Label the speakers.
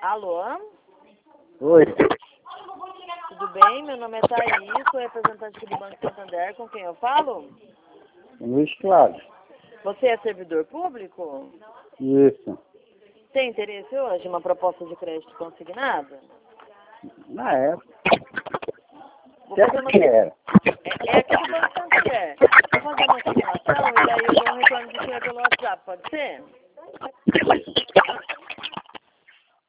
Speaker 1: Alô?
Speaker 2: Oi.
Speaker 1: Tudo bem? Meu nome é Thaís, sou representante aqui do Banco Santander, com quem eu falo?
Speaker 2: Luiz Cláudio.
Speaker 1: Você é servidor público?
Speaker 2: Isso.
Speaker 1: Tem interesse hoje em uma proposta de crédito consignada?
Speaker 2: Na época.
Speaker 1: Vou fazer uma...
Speaker 2: que era?
Speaker 1: É aqui do Banco